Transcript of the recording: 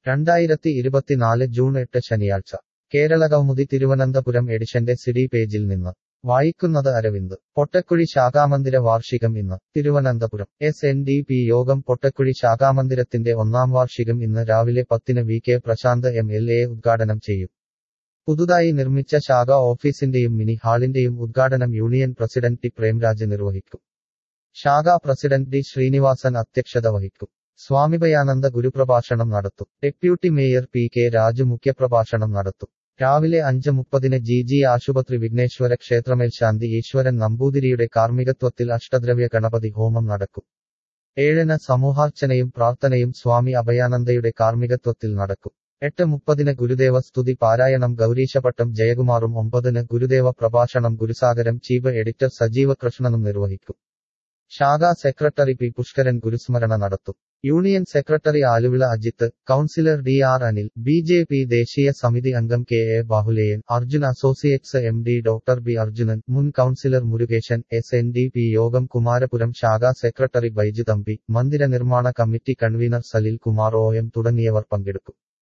2024 June 8 ശനിയാഴ്ച കേരളകൗമുദി തിരുവനന്തപുരം എഡിഷന്റെ CD പേജിൽ നിന്ന് വായിക്കുന്നത് അരവിന്ദ്. പൊട്ടക്കുഴി ശാഖാമന്ദിര വാർഷികം ഇന്ന്. തിരുവനന്തപുരം SNDP യോഗം പൊട്ടക്കുഴി ശാഖാമന്ദിരത്തിന്റെ 1ാം വാർഷികം ഇന്ന് രാവിലെ 10-ന് വി.കെ. പ്രശാന്ത് MLA ഉദ്ഘാടനം ചെയ്യും. പുതുതായി നിർമ്മിച്ച ശാഖാ ഓഫീസിന്റെയും മിനി ഹാളിന്റെയും ഉദ്ഘാടനം യൂണിയൻ പ്രസിഡന്റ് ടി പ്രേംരാജ് നിർവഹിക്കും. ശാഖാ പ്രസിഡന്റ് ഡി ശ്രീനിവാസൻ അധ്യക്ഷത വഹിക്കും. സ്വാമിഭയാനന്ദ ഗുരുപ്രഭാഷണം നടത്തും. Deputy mayor P.K. രാജു മുഖ്യപ്രഭാഷണം നടത്തും. രാവിലെ 5:30-ന് GG ആശുപത്രി വിഘ്നേശ്വര ക്ഷേത്രമേൽശാന്തി ഈശ്വരൻ നമ്പൂതിരിയുടെ കാർമ്മികത്വത്തിൽ അഷ്ടദ്രവ്യ ഗണപതി ഹോമം നടക്കും. 7-ന് സമൂഹാർച്ചനയും പ്രാർത്ഥനയും സ്വാമി അഭയാനന്ദയുടെ കാർമ്മികത്വത്തിൽ നടക്കും. 8:30-ന് ഗുരുദേവ സ്തുതി പാരായണം ഗൗരീശപട്ടം ജയകുമാറും 9-ന് ഗുരുദേവ പ്രഭാഷണം ഗുരുസാഗരം ചീഫ് എഡിറ്റർ സജീവ കൃഷ്ണനും നിർവഹിക്കും. ശാഖാ സെക്രട്ടറി പി. പുഷ്കരൻ ഗുരുസ്മരണ നടത്തും. Union secretary Aluvila Ajith, councillor DR Anil, BJP ദേശീയ സമിതി അംഗം KA Bahuleyan, Arjun associates MD doctor B Arjunan, മുൻ കൗൺസിലർ മുരുകേശൻ, SNDP യോഗം കുമാരപുരം ശാഖാ സെക്രട്ടറി ബൈജു തമ്പി, മന്ദിര നിർമ്മാണ committee convener Salil Kumar OM തുടങ്ങിയവർ പങ്കെടുക്കും.